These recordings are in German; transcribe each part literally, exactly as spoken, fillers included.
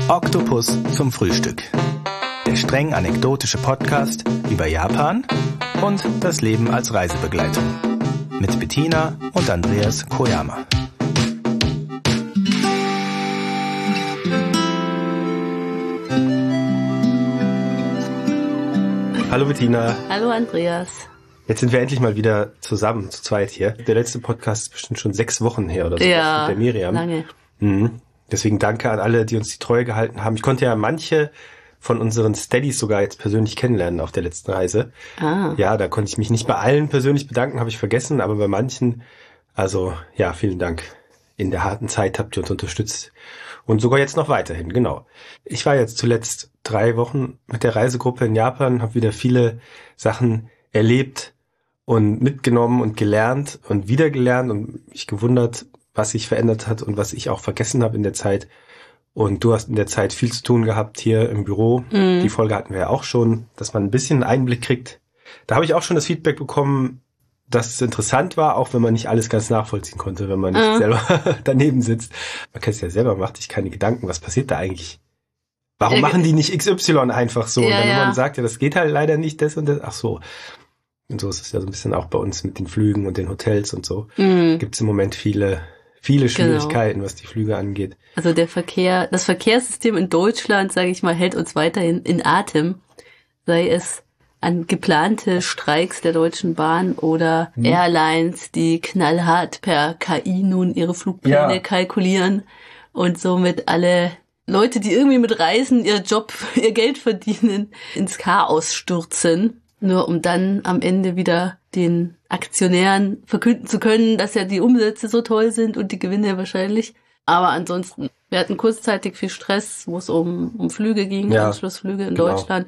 Oktopus zum Frühstück. Der streng anekdotische Podcast über Japan und das Leben als Reisebegleitung. Mit Bettina und Andreas Koyama. Hallo Bettina. Hallo Andreas. Jetzt sind wir endlich mal wieder zusammen, zu zweit hier. Der letzte Podcast ist bestimmt schon sechs Wochen her oder so. Ja, mit der Miriam. Lange. Mhm. Deswegen danke an alle, die uns die Treue gehalten haben. Ich konnte ja manche von unseren Steadies sogar jetzt persönlich kennenlernen auf der letzten Reise. Ah. Ja, da konnte ich mich nicht bei allen persönlich bedanken, habe ich vergessen, aber bei manchen, also ja, vielen Dank. In der harten Zeit habt ihr uns unterstützt. Und sogar jetzt noch weiterhin, genau. Ich war jetzt zuletzt drei Wochen mit der Reisegruppe in Japan, habe wieder viele Sachen erlebt und mitgenommen und gelernt und wieder gelernt und mich gewundert, was sich verändert hat und was ich auch vergessen habe in der Zeit. Und du hast in der Zeit viel zu tun gehabt hier im Büro. Mhm. Die Folge hatten wir ja auch schon, dass man ein bisschen einen Einblick kriegt. Da habe ich auch schon das Feedback bekommen, dass es interessant war, auch wenn man nicht alles ganz nachvollziehen konnte, wenn man nicht mhm. selber daneben sitzt. Man kennt es ja selber, macht sich keine Gedanken, was passiert da eigentlich? Warum ja, machen die nicht X Y einfach so? Ja, und dann ja. man sagt, ja, das geht halt leider nicht, das und das. Ach so. Und so ist es ja so ein bisschen auch bei uns mit den Flügen und den Hotels und so. Mhm. Gibt es im Moment viele, viele Schwierigkeiten, genau. was die Flüge angeht. Also der Verkehr, das Verkehrssystem in Deutschland, sage ich mal, hält uns weiterhin in Atem. Sei es an geplante Streiks der Deutschen Bahn oder hm. Airlines, die knallhart per K I nun ihre Flugpläne ja. kalkulieren und somit alle Leute, die irgendwie mit Reisen ihr Job, ihr Geld verdienen, ins Chaos stürzen, nur um dann am Ende wieder den Aktionären verkünden zu können, dass ja die Umsätze so toll sind und die Gewinne wahrscheinlich. Aber ansonsten, wir hatten kurzzeitig viel Stress, wo es um, um Flüge ging, ja, Anschlussflüge in genau. Deutschland.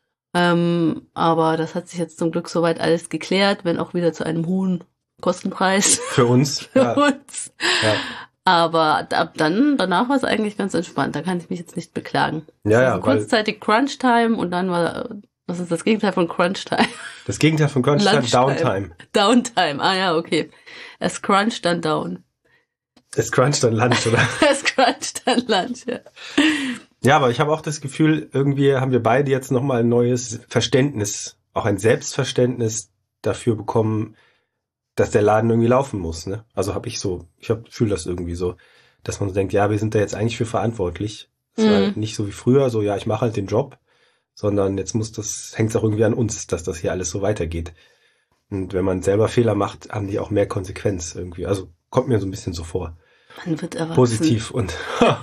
Ähm, aber das hat sich jetzt zum Glück soweit alles geklärt, wenn auch wieder zu einem hohen Kostenpreis. Für uns. Für ja. uns. Ja. Aber ab dann, danach war es eigentlich ganz entspannt. Da kann ich mich jetzt nicht beklagen. Ja, ja. Also kurzzeitig Crunch-Time und dann war, was ist das Gegenteil von Crunch-Time? Das Gegenteil von Crunch-Time, Downtime. Downtime, ah ja, okay. Es Crunch, dann Down. Es Crunch, dann Lunch, oder? Es Crunch, dann Lunch, ja. Ja, aber ich habe auch das Gefühl, irgendwie haben wir beide jetzt nochmal ein neues Verständnis, auch ein Selbstverständnis dafür bekommen, dass der Laden irgendwie laufen muss, ne? Also habe ich so, ich habe fühle das irgendwie so, dass man so denkt, ja, wir sind da jetzt eigentlich für verantwortlich. Es mhm. war nicht so wie früher, so ja, ich mache halt den Job, sondern jetzt muss das, hängt es auch irgendwie an uns, dass das hier alles so weitergeht. Und wenn man selber Fehler macht, haben die auch mehr Konsequenz irgendwie. Also kommt mir so ein bisschen so vor. Man wird erwachsen. Positiv und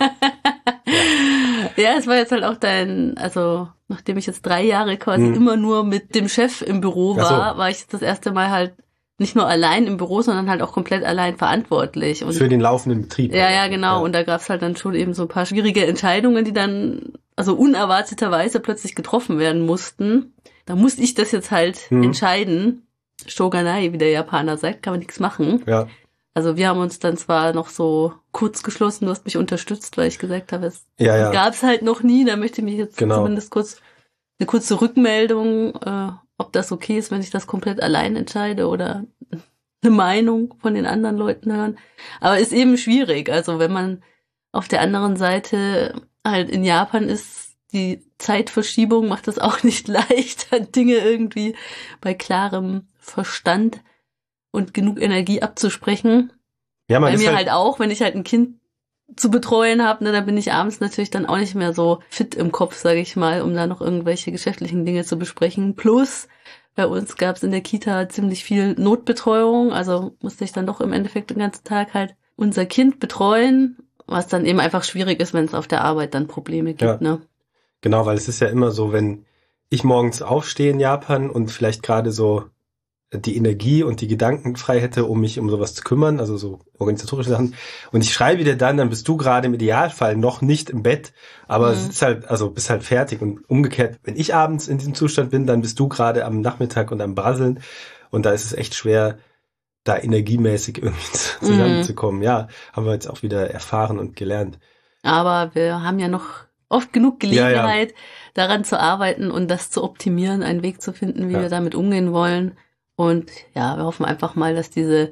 ja, es war jetzt halt auch dein, also nachdem ich jetzt drei Jahre quasi hm. immer nur mit dem Chef im Büro war, so. war ich das erste Mal halt nicht nur allein im Büro, sondern halt auch komplett allein verantwortlich. Und für den laufenden Betrieb. Ja, ja, genau. Ja. Und da gab's halt dann schon eben so ein paar schwierige Entscheidungen, die dann also unerwarteterweise plötzlich getroffen werden mussten. Da musste ich das jetzt halt hm. entscheiden. Shoganai, wie der Japaner sagt, kann man nichts machen. Ja. Also wir haben uns dann zwar noch so kurz geschlossen, du hast mich unterstützt, weil ich gesagt habe, es ja, ja. gab's halt noch nie, da möchte ich mich jetzt genau. zumindest kurz eine kurze Rückmeldung, äh, ob das okay ist, wenn ich das komplett allein entscheide oder eine Meinung von den anderen Leuten hören. Aber ist eben schwierig, also wenn man auf der anderen Seite halt in Japan ist, die Zeitverschiebung macht es auch nicht leicht, halt Dinge irgendwie bei klarem Verstand und genug Energie abzusprechen. Ja, man Bei ist mir halt, halt auch, wenn ich halt ein Kind zu betreuen habe, ne, dann bin ich abends natürlich dann auch nicht mehr so fit im Kopf, sage ich mal, um da noch irgendwelche geschäftlichen Dinge zu besprechen. Plus, bei uns gab es in der Kita ziemlich viel Notbetreuung, also musste ich dann doch im Endeffekt den ganzen Tag halt unser Kind betreuen, was dann eben einfach schwierig ist, wenn es auf der Arbeit dann Probleme gibt. Ja. Ne? Genau, weil es ist ja immer so, wenn ich morgens aufstehe in Japan und vielleicht gerade so die Energie und die Gedanken frei hätte, um mich um sowas zu kümmern, also so organisatorische Sachen. Und ich schreibe dir dann, dann bist du gerade im Idealfall noch nicht im Bett, aber mhm. sitzt halt, also bist halt fertig. Und umgekehrt, wenn ich abends in diesem Zustand bin, dann bist du gerade am Nachmittag und am Brasseln. Und da ist es echt schwer, da energiemäßig irgendwie zusammenzukommen. Mhm. Ja, haben wir jetzt auch wieder erfahren und gelernt. Aber wir haben ja noch oft genug Gelegenheit, ja, ja. daran zu arbeiten und das zu optimieren, einen Weg zu finden, wie ja. wir damit umgehen wollen. Und ja, wir hoffen einfach mal, dass diese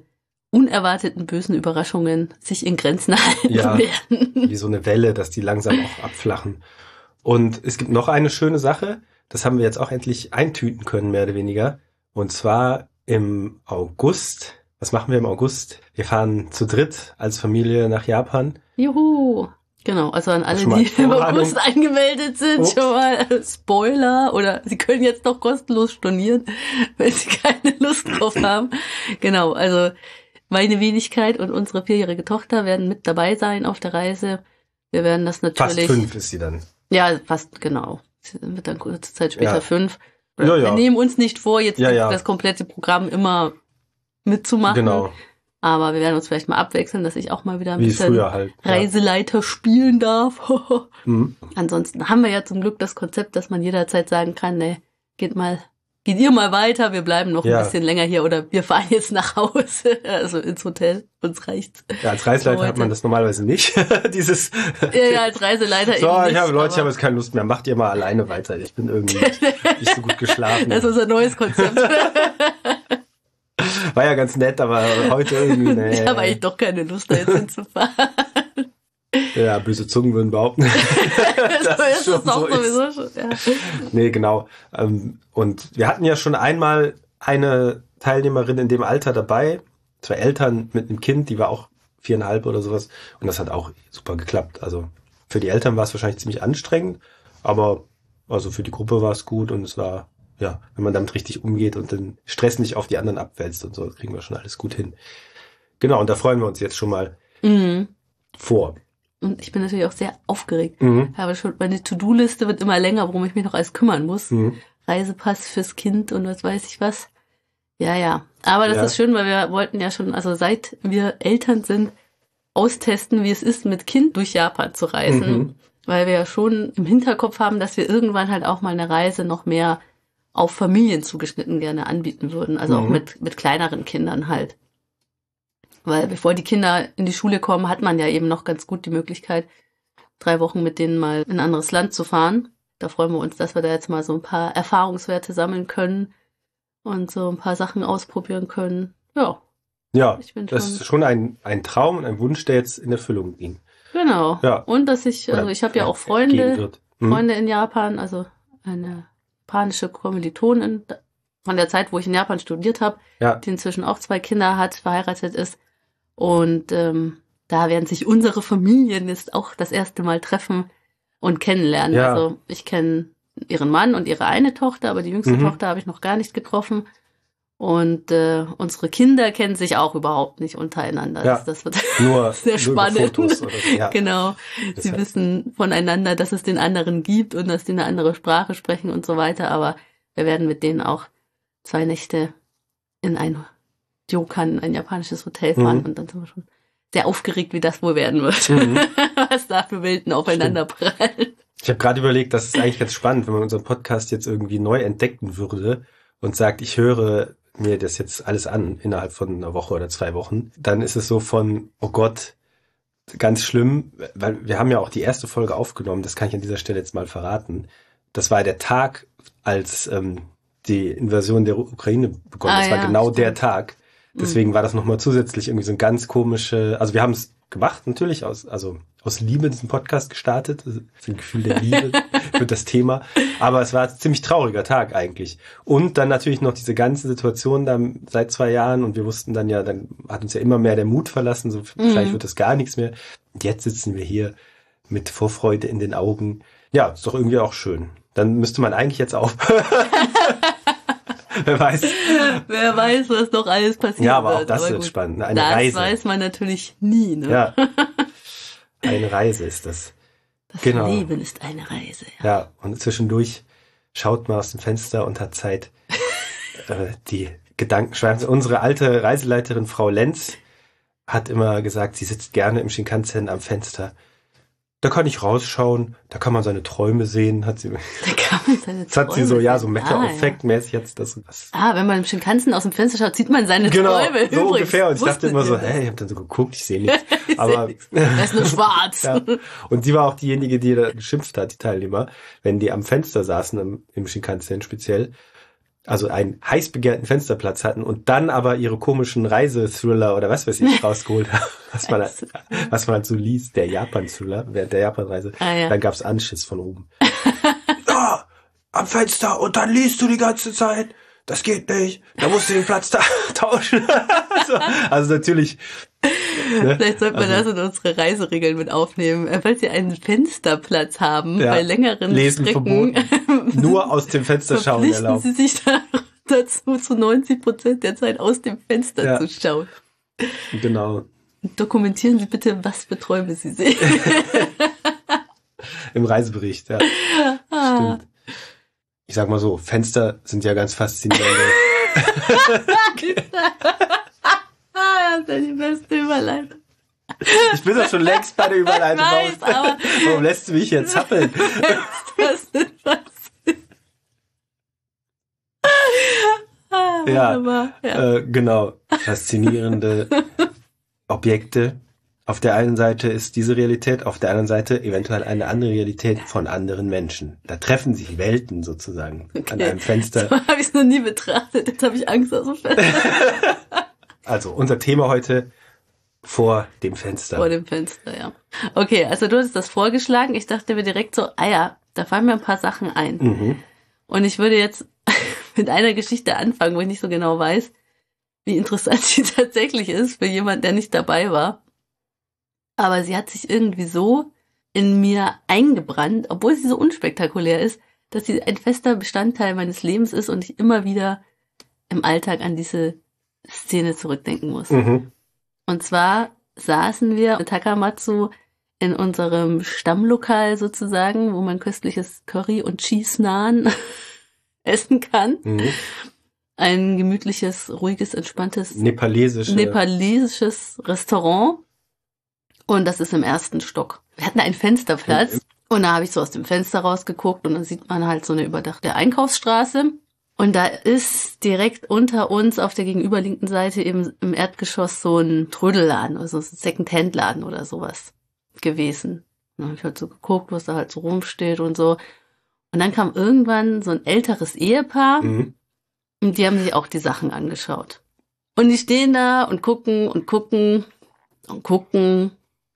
unerwarteten bösen Überraschungen sich in Grenzen halten ja, werden. Wie so eine Welle, dass die langsam auch abflachen. Und es gibt noch eine schöne Sache, das haben wir jetzt auch endlich eintüten können, mehr oder weniger. Und zwar im August. Was machen wir im August? Wir fahren zu dritt als Familie nach Japan. Juhu! Genau, also an alle, die im August angemeldet sind, Ups. schon mal Spoiler, oder Sie können jetzt noch kostenlos stornieren, wenn Sie keine Lust drauf haben. Genau, also meine Wenigkeit und unsere vierjährige Tochter werden mit dabei sein auf der Reise. Wir werden das natürlich... Fast fünf ist sie dann. Ja, fast, genau. Sie wird dann kurze Zeit später ja. fünf. Ja, ja. Wir nehmen uns nicht vor, jetzt ja, ja. das komplette Programm immer mitzumachen. Genau. Aber wir werden uns vielleicht mal abwechseln, dass ich auch mal wieder ein Wie bisschen halt, ja. Reiseleiter spielen darf. mhm. Ansonsten haben wir ja zum Glück das Konzept, dass man jederzeit sagen kann, ne, geht mal, geht ihr mal weiter, wir bleiben noch ja. ein bisschen länger hier oder wir fahren jetzt nach Hause, also ins Hotel, uns reicht's. Ja, als Reiseleiter hat man das normalerweise nicht, dieses... Ja, ja, als Reiseleiter so, eben nicht. So, ich habe Leute, ich habe jetzt keine Lust mehr, macht ihr mal alleine weiter, ich bin irgendwie nicht so gut geschlafen. Das ist unser neues Konzept. War ja ganz nett, aber heute irgendwie, nee. Ich habe eigentlich doch keine Lust, da jetzt hinzufahren. Ja, böse Zungen würden behaupten. das so ist es auch so sowieso ist. schon, ja. Nee, genau. Und wir hatten ja schon einmal eine Teilnehmerin in dem Alter dabei, zwei Eltern mit einem Kind, die war auch viereinhalb oder sowas. Und das hat auch super geklappt. Also für die Eltern war es wahrscheinlich ziemlich anstrengend, aber also für die Gruppe war es gut und es war... Ja, wenn man damit richtig umgeht und den Stress nicht auf die anderen abwälzt und so, kriegen wir schon alles gut hin. Genau, und da freuen wir uns jetzt schon mal mhm. vor. Und ich bin natürlich auch sehr aufgeregt. Mhm. Aber schon meine To-Do-Liste wird immer länger, worum ich mich noch alles kümmern muss. Mhm. Reisepass fürs Kind und was weiß ich was. Ja, ja. Aber das ja. ist schön, weil wir wollten ja schon, also seit wir Eltern sind, austesten, wie es ist, mit Kind durch Japan zu reisen. Mhm. Weil wir ja schon im Hinterkopf haben, dass wir irgendwann halt auch mal eine Reise noch mehr auf Familien zugeschnitten gerne anbieten würden. Also mhm. auch mit mit kleineren Kindern halt. Weil bevor die Kinder in die Schule kommen, hat man ja eben noch ganz gut die Möglichkeit, drei Wochen mit denen mal in ein anderes Land zu fahren. Da freuen wir uns, dass wir da jetzt mal so ein paar Erfahrungswerte sammeln können und so ein paar Sachen ausprobieren können. Ja. Ja, ich bin das schon ist schon ein, ein Traum und ein Wunsch, der jetzt in Erfüllung ging. Genau. Ja. Und dass ich, also Oder ich habe ja auch Freunde, mhm. Freunde in Japan, also eine japanische Kommilitonin von der Zeit, wo ich in Japan studiert habe, ja. die inzwischen auch zwei Kinder hat, verheiratet ist. Und ähm, da werden sich unsere Familien jetzt auch das erste Mal treffen und kennenlernen. Ja. Also ich kenne ihren Mann und ihre eine Tochter, aber die jüngste mhm. Tochter habe ich noch gar nicht getroffen. Und äh, unsere Kinder kennen sich auch überhaupt nicht untereinander. Ja. Das, das wird nur, sehr nur spannend. Fotos oder so. Ja. Genau. Das Sie heißt, wissen voneinander, dass es den anderen gibt und dass die eine andere Sprache sprechen und so weiter. Aber wir werden mit denen auch zwei Nächte in ein Ryokan, ein japanisches Hotel fahren. Mhm. Und dann sind wir schon sehr aufgeregt, wie das wohl werden wird. Mhm. Was da für Welten aufeinander prallen. Ich habe gerade überlegt, das ist eigentlich ganz spannend, wenn man unseren Podcast jetzt irgendwie neu entdecken würde und sagt, ich höre mir das jetzt alles an innerhalb von einer Woche oder zwei Wochen, dann ist es so von, oh Gott, ganz schlimm, weil wir haben ja auch die erste Folge aufgenommen, das kann ich an dieser Stelle jetzt mal verraten. Das war der Tag, als ähm, die Invasion der Ukraine begonnen hat. Ah, das war ja, genau stimmt. der Tag. Deswegen mhm. war das nochmal zusätzlich irgendwie so ein ganz komische, also wir haben es gemacht, natürlich, aus, also aus Liebe diesen Podcast gestartet, also für ein Gefühl der Liebe für das Thema, aber es war ein ziemlich trauriger Tag eigentlich. Und dann natürlich noch diese ganze Situation da seit zwei Jahren und wir wussten dann ja, dann hat uns ja immer mehr der Mut verlassen, so mhm. vielleicht wird das gar nichts mehr. Und jetzt sitzen wir hier mit Vorfreude in den Augen. Ja, ist doch irgendwie auch schön. Dann müsste man eigentlich jetzt aufhören. Wer weiß. Wer weiß, was noch alles passiert. Ja, aber auch wird. das aber wird gut. spannend. Eine das Reise. Das weiß man natürlich nie. Ne? Ja. Eine Reise ist das. Das genau. Leben ist eine Reise. Ja. ja, und zwischendurch schaut man aus dem Fenster und hat Zeit, äh, die Gedanken schweifen. Unsere alte Reiseleiterin Frau Lenz hat immer gesagt, sie sitzt gerne im Shinkansen am Fenster. Da kann ich rausschauen, da kann man seine Träume sehen, hat sie. Da kann man seine das hat sie so, ja, so sehen. Metal-Effekt-mäßig jetzt das. Was. Ah, wenn man im Shinkansen aus dem Fenster schaut, sieht man seine genau, Träume. so Übrigens, ungefähr. Und ich dachte immer so, das? hey, ich habe dann so geguckt, ich sehe nichts. Ich Aber seh nichts. Das ist nur schwarz. ja. Und sie war auch diejenige, die da geschimpft hat, die Teilnehmer, wenn die am Fenster saßen, im, im Shinkansen speziell. also einen heiß begehrten Fensterplatz hatten und dann aber ihre komischen Reisethriller oder was weiß ich rausgeholt haben, was man, was man halt so liest, der Japan-Thriller, während der Japan-Reise, ah, ja. dann gab's Anschiss von oben. Da, am Fenster und dann liest du die ganze Zeit. Das geht nicht. Da musst du den Platz da tauschen. also, also natürlich. Ne? Vielleicht sollte man also, das in unsere Reiseregeln mit aufnehmen. Falls Sie einen Fensterplatz haben, ja, bei längeren Lesen Strecken. Verboten. Nur aus dem Fenster schauen erlaubt. Sie sich da dazu, zu neunzig Prozent der Zeit aus dem Fenster ja. zu schauen. Genau. Dokumentieren Sie bitte, was für Träume Sie sehen. Im Reisebericht, ja. Ah. Stimmt. Ich sag mal so, Fenster sind ja ganz faszinierend. Das ist ja die beste Überleitung. Ich bin doch schon längst bei der Überleitung raus. Warum lässt du mich jetzt zappeln? Was ist passiert? Ah, ja, ja. Äh, genau. Faszinierende Objekte. Auf der einen Seite ist diese Realität, auf der anderen Seite eventuell eine andere Realität von anderen Menschen. Da treffen sich Welten sozusagen okay. an einem Fenster. So habe ich es noch nie betrachtet. Jetzt habe ich Angst aus dem Fenster. Also unser Thema heute vor dem Fenster. Vor dem Fenster, ja. Okay, also du hast das vorgeschlagen. Ich dachte mir direkt so, ah ja, da fallen mir ein paar Sachen ein. Mhm. Und ich würde jetzt mit einer Geschichte anfangen, wo ich nicht so genau weiß, wie interessant sie tatsächlich ist für jemanden, der nicht dabei war. Aber sie hat sich irgendwie so in mir eingebrannt, obwohl sie so unspektakulär ist, dass sie ein fester Bestandteil meines Lebens ist und ich immer wieder im Alltag an diese Szene zurückdenken muss. Mhm. Und zwar saßen wir mit Takamatsu in unserem Stammlokal sozusagen, wo man köstliches Curry und Cheese Naan essen kann. Mhm. Ein gemütliches, ruhiges, entspanntes nepalesische. nepalesisches Restaurant. Und das ist im ersten Stock. Wir hatten einen Fensterplatz mhm. und da habe ich so aus dem Fenster rausgeguckt und dann sieht man halt so eine überdachte Einkaufsstraße. Und da ist direkt unter uns auf der gegenüberliegenden Seite eben im Erdgeschoss so ein Trödelladen, also ein Second-Hand-Laden oder sowas gewesen. Und dann habe ich halt so geguckt, was da halt so rumsteht und so. Und dann kam irgendwann so ein älteres Ehepaar mhm. und die haben sich auch die Sachen angeschaut. Und die stehen da und gucken und gucken und gucken,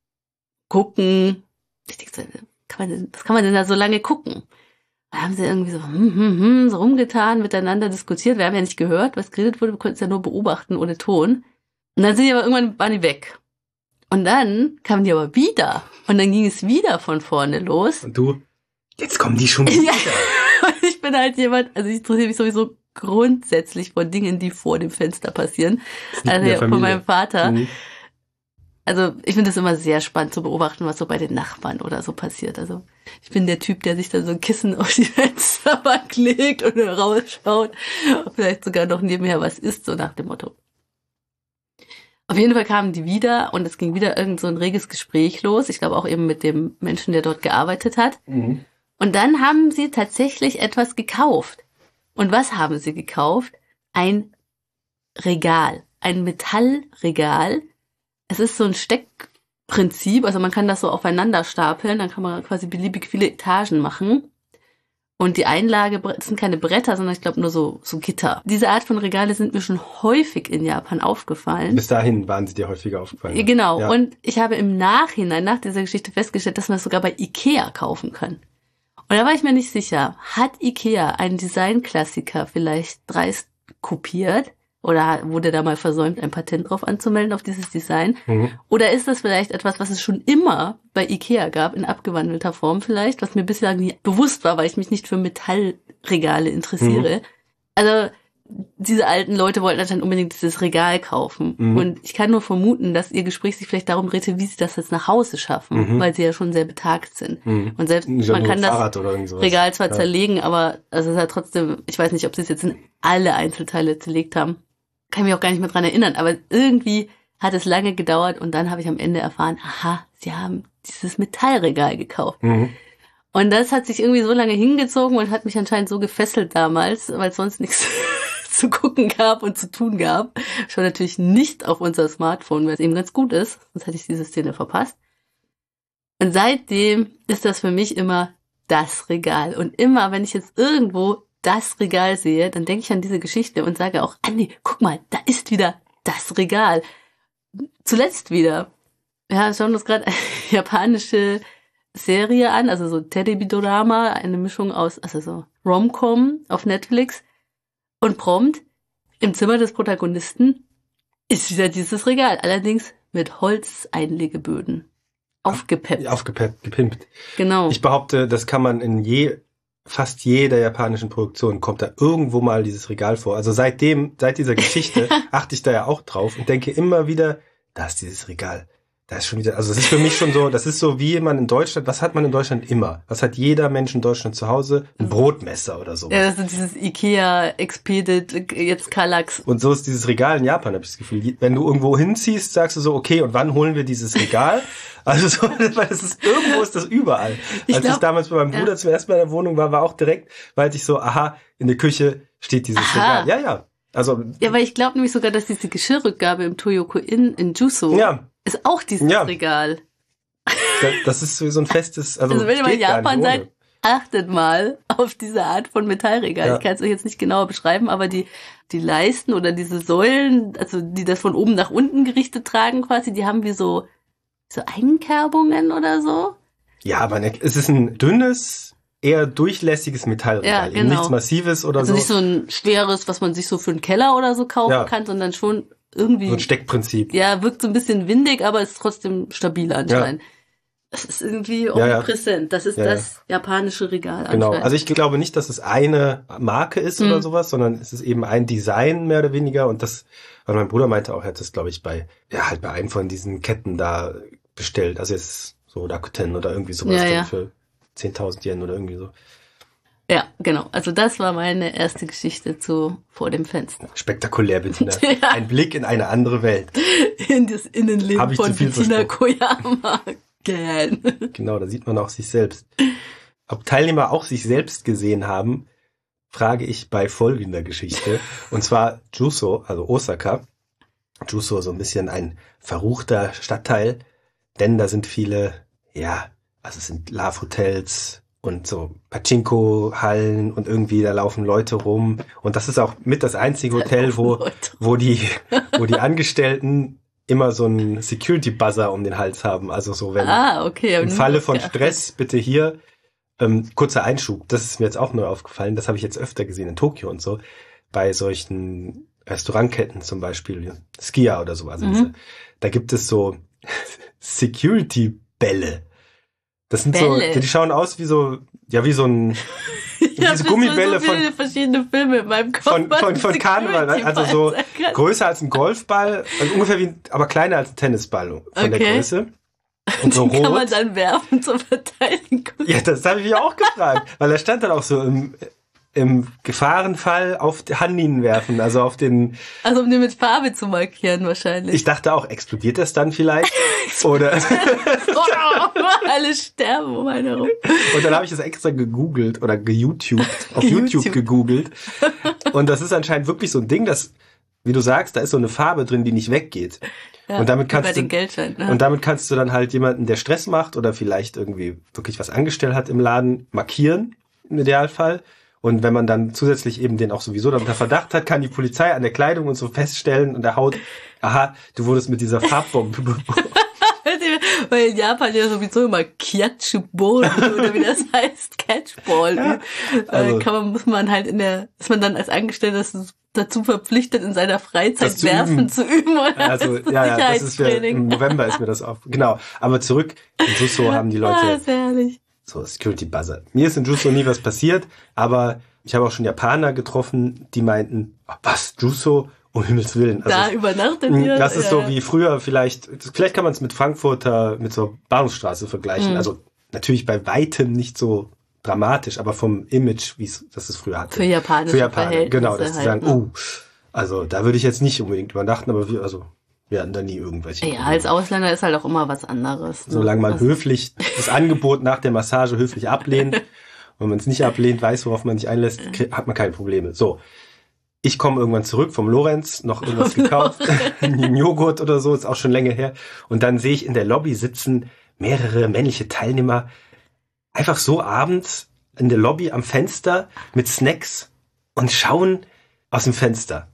gucken. Ich denke, kann man denn, was kann man denn da so lange gucken? Da haben sie irgendwie so, hm, hm, hm, so rumgetan, miteinander diskutiert. Wir haben ja nicht gehört, was geredet wurde. Wir konnten es ja nur beobachten ohne Ton. Und dann sind die aber irgendwann, waren die weg. Und dann kamen die aber wieder. Und dann ging es wieder von vorne los. Und du, jetzt kommen die schon wieder. Ja. Und ich bin halt jemand, also ich interessiere mich sowieso grundsätzlich von Dingen, die vor dem Fenster passieren. Also ja, von meinem Vater. Mhm. Also ich finde es immer sehr spannend zu beobachten, was so bei den Nachbarn oder so passiert. Also ich bin der Typ, der sich dann so ein Kissen auf die Fensterbank legt und rausschaut. Vielleicht sogar noch nebenher was isst, so nach dem Motto. Auf jeden Fall kamen die wieder und es ging wieder irgend so ein reges Gespräch los. Ich glaube auch eben mit dem Menschen, der dort gearbeitet hat. Mhm. Und dann haben sie tatsächlich etwas gekauft. Und was haben sie gekauft? Ein Regal, ein Metallregal. Es ist so ein Steckprinzip, also man kann das so aufeinander stapeln, dann kann man quasi beliebig viele Etagen machen. Und die Einlage, das sind keine Bretter, sondern ich glaube nur so, so Gitter. Diese Art von Regale sind mir schon häufig in Japan aufgefallen. Bis dahin waren sie dir häufiger aufgefallen. Genau, ja. Und ich habe im Nachhinein, nach dieser Geschichte festgestellt, dass man das sogar bei Ikea kaufen kann. Und da war ich mir nicht sicher, hat Ikea einen Designklassiker vielleicht dreist kopiert? Oder wurde da mal versäumt, ein Patent drauf anzumelden auf dieses Design? Mhm. Oder ist das vielleicht etwas, was es schon immer bei Ikea gab, in abgewandelter Form vielleicht, was mir bislang nie bewusst war, weil ich mich nicht für Metallregale interessiere? Mhm. Also diese alten Leute wollten anscheinend unbedingt dieses Regal kaufen. Mhm. Und ich kann nur vermuten, dass ihr Gespräch sich vielleicht darum drehte, wie sie das jetzt nach Hause schaffen, mhm. weil sie ja schon sehr betagt sind. Mhm. Und selbst ja, man kann das oder Regal zwar ja. zerlegen, aber es ist halt trotzdem, ich weiß nicht, ob sie es jetzt in alle Einzelteile zerlegt haben. Kann mich auch gar nicht mehr dran erinnern, aber irgendwie hat es lange gedauert und dann habe ich am Ende erfahren, aha, sie haben dieses Metallregal gekauft. Mhm. Und das hat sich irgendwie so lange hingezogen und hat mich anscheinend so gefesselt damals, weil es sonst nichts zu gucken gab und zu tun gab. Ich war natürlich nicht auf unser Smartphone, weil es eben ganz gut ist, sonst hätte ich diese Szene verpasst. Und seitdem ist das für mich immer das Regal. Und immer, wenn ich jetzt irgendwo das Regal sehe, dann denke ich an diese Geschichte und sage auch, Andi, guck mal, da ist wieder das Regal. Zuletzt wieder. Ja, schauen uns gerade eine japanische Serie an, also so Terebi-Dorama, eine Mischung aus, also so Rom-Com auf Netflix. Und prompt im Zimmer des Protagonisten ist wieder dieses Regal, allerdings mit Holzeinlegeböden. Aufgepeppt. Aufgepeppt, gepimpt. Genau. Ich behaupte, das kann man in je, fast jeder japanischen Produktion kommt da irgendwo mal dieses Regal vor. Also seitdem, seit dieser Geschichte achte ich da ja auch drauf und denke immer wieder, da ist dieses Regal. Da ist schon wieder, also das ist für mich schon so, das ist so wie man in Deutschland, was hat man in Deutschland immer? Was hat jeder Mensch in Deutschland zu Hause? Ein Brotmesser oder so. Ja, das ist dieses Ikea Expedit, jetzt Kallax. Und so ist dieses Regal in Japan, habe ich das Gefühl. Wenn du irgendwo hinziehst, sagst du so, okay, und wann holen wir dieses Regal? Also so, weil das ist, irgendwo ist das überall. Ich Als glaub, ich damals bei meinem Bruder ja. zum ersten Mal in der Wohnung war, war auch direkt, weil ich so, aha, in der Küche steht dieses aha. Regal. Ja, ja. Also, ja, weil ich glaube nämlich sogar, dass diese Geschirrrückgabe im Toyoko Inn in Juso ja. ist auch dieses ja. Regal. Das, das ist so ein festes, also, also wenn ihr mal in Japan seid, achtet mal auf diese Art von Metallregal. Ja. Ich kann es euch jetzt nicht genauer beschreiben, aber die die Leisten oder diese Säulen, also die das von oben nach unten gerichtet tragen quasi, die haben wie so so Einkerbungen oder so. Ja, aber ne, es ist ein dünnes, eher durchlässiges Metallregal, ja, genau. Nichts Massives oder also so. Also nicht so ein schweres, was man sich so für einen Keller oder so kaufen ja. kann, sondern schon irgendwie... So ein Steckprinzip. Ja, wirkt so ein bisschen windig, aber ist trotzdem stabil anscheinend. Ja. Das ist irgendwie omnipräsent. Das ist ja, das ja. japanische Regal anscheinend. Genau, also ich glaube nicht, dass es eine Marke ist hm. oder sowas, sondern es ist eben ein Design mehr oder weniger und das, weil mein Bruder meinte auch, er hat das, glaube ich, bei, ja, halt bei einem von diesen Ketten da bestellt. Also jetzt so Rakuten oder irgendwie sowas ja, ja. für zehntausend Yen oder irgendwie so. Ja, genau. Also das war meine erste Geschichte zu Vor dem Fenster. Spektakulär, Bettina. Ja. Ein Blick in eine andere Welt. In das Innenleben von Bettina Koyama. Gern. Genau, da sieht man auch sich selbst. Ob Teilnehmer auch sich selbst gesehen haben, frage ich bei folgender Geschichte. Und zwar Juso, also Osaka. Juso, so ein bisschen ein verruchter Stadtteil, denn da sind viele, ja, also es sind Love-Hotels und so Pachinko-Hallen und irgendwie da laufen Leute rum. Und das ist auch mit das einzige Hotel, wo, wo die, wo die Angestellten immer so einen Security-Buzzer um den Hals haben. Also so, wenn ah, okay, im Falle von Stress bitte hier, ähm, kurzer Einschub, das ist mir jetzt auch neu aufgefallen, das habe ich jetzt öfter gesehen in Tokio und so, bei solchen Restaurantketten zum Beispiel, Skia oder so, also mhm. diese, da gibt es so Security-Bälle. Das sind Bälle. so, die schauen aus wie so, ja, wie so ein, diese Gummibälle so von, verschiedene Filme in meinem Kopf. Von, von, von Karneval, also so größer als ein Golfball, also ungefähr wie, aber kleiner als ein Tennisball von okay. der Größe. Und so rot. Kann man dann werfen zur Verteidigung? Ja, das habe ich mich auch gefragt, weil da stand dann auch so im, im Gefahrenfall auf Handminen werfen, also auf den... Also um den mit Farbe zu markieren wahrscheinlich. Ich dachte auch, explodiert das dann vielleicht? Oder... oh, alle sterben um einen herum. Und dann habe ich das extra gegoogelt oder geYouTubed, auf YouTube. YouTube gegoogelt. Und das ist anscheinend wirklich so ein Ding, das, wie du sagst, da ist so eine Farbe drin, die nicht weggeht. Ja, und damit kannst bei den du Geldschein, ne? Und damit kannst du dann halt jemanden, der Stress macht oder vielleicht irgendwie wirklich was angestellt hat im Laden, markieren, im Idealfall. Und wenn man dann zusätzlich eben den auch sowieso unter Verdacht hat, kann die Polizei an der Kleidung und so feststellen und der Haut, aha, du wurdest mit dieser Farbbombe. Weil in Japan ja sowieso immer Kyatschball oder wie das heißt, Catchball. Ja, also kann man, muss man halt in der, ist man dann als Angestellter dazu verpflichtet, in seiner Freizeit zu werfen üben. zu üben. Oder also, ja, ja, das ist ja, im November ist mir das auf, genau. Aber zurück, in Juso haben die Leute, ah, sehr herrlich. So, Security Buzzer. Mir ist in Juso nie was passiert, aber ich habe auch schon Japaner getroffen, die meinten, oh, was, Juso? Um Himmels Willen. Also, da übernachtet ihr? Das ist ja. so wie früher vielleicht, vielleicht kann man es mit Frankfurter, mit so Bahnhofsstraße vergleichen. Mhm. Also natürlich bei weitem nicht so dramatisch, aber vom Image, wie es das es früher hatte. Für japanische Für Japaner, genau, dass sie halt, sagen, oh, also da würde ich jetzt nicht unbedingt übernachten, aber wir, also wir hatten da nie irgendwelche Ja, Probleme. Als Ausländer ist halt auch immer was anderes. Ne? Solange man höflich das Angebot nach der Massage höflich ablehnt, wenn man es nicht ablehnt, weiß, worauf man sich einlässt, hat man keine Probleme. So. Ich komme irgendwann zurück vom Lorenz, noch irgendwas gekauft, einen Joghurt oder so, ist auch schon länger her. Und dann sehe ich in der Lobby sitzen mehrere männliche Teilnehmer, einfach so abends in der Lobby am Fenster mit Snacks und schauen aus dem Fenster.